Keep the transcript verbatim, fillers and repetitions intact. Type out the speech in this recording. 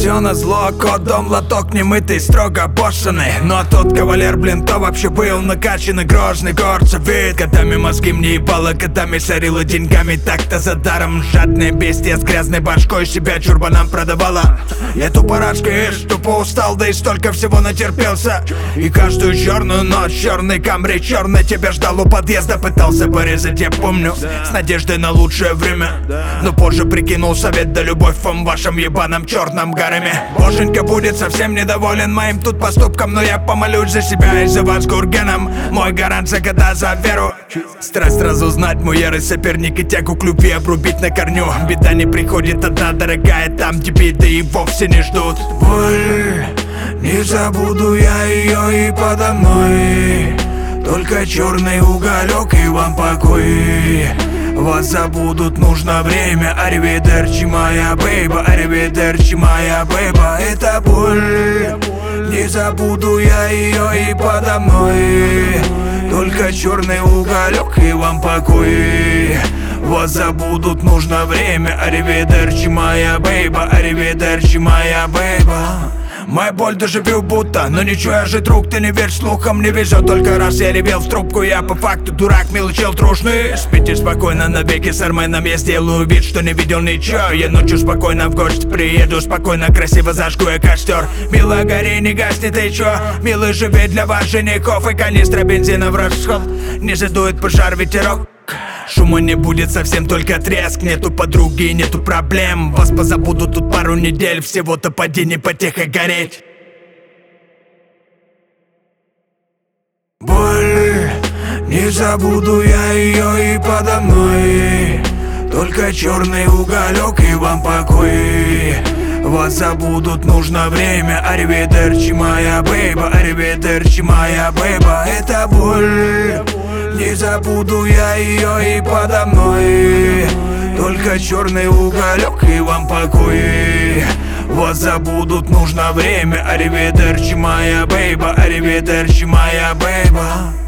все назло, кодом лоток немытый, строго бошенный. Но тот кавалер, блин, то вообще был накачанный, грозный, горцев вид. Годами мозги мне ебало, годами сорила деньгами, так-то за даром. Жадная бестия с грязной башкой себя чурбанам продавала. Я тупо рачкаешь, тупо устал, да и столько всего натерпелся. И каждую черную ночь, черный Камри, черный тебя ждал у подъезда. Пытался порезать, я помню, с надеждой на лучшее время. Но позже прикинул совет, да любовь вам в вашем ебаном черном гареме. Боженька будет совсем недоволен моим тут поступком, но я помолюсь за себя и за вас Гургеном. Мой гарант за года, за веру. Страсть разузнать мой ярый соперник и тягу к любви обрубить на корню. Беда не приходит одна, дорогая, там тебе да и вовсе не ждут. Боль, не забуду я ее и подо мной. Только черный уголек и вам покой. Вас забудут, нужно время. Аривидерчи, моя бейба, аривидерчи, моя бейба. Это боль, не забуду я ее и подо мной. Только черный уголек и вам покой. Вас забудут, нужно время. Аривидерчи, моя бейба, аривидерчи, моя бейба. Моя боль доживю будто, но ничего, я же друг, ты не верь слухам, не везет. Только раз я ревел в трубку, я по факту дурак, милый чел трушный. Спите спокойно навеки с Арменом, я сделаю вид, что не видел ничего. Я ночью спокойно в гости приеду, спокойно, красиво зажгу я костер. Милая, гори, не гаснет, и чё? Милый, живи для вас женихов, и канистра бензина в расход. Не задует пожар ветерок. Шума не будет совсем, только треск. Нету подруги, нету проблем. Вас позабудут тут пару недель. Всего-то поди не потихо гореть. Боль, не забуду я ее и подо мной. Только черный уголек и вам покой. Вас забудут, нужно время. Аривидерчи, моя бейба, аривидерчи, моя бейба. Это боль, не забуду я ее и подо мной. Только черный уголек и вам покой. Вас забудут, нужно время. Аривидерчи, моя бейба, аривидерчи, моя бейба.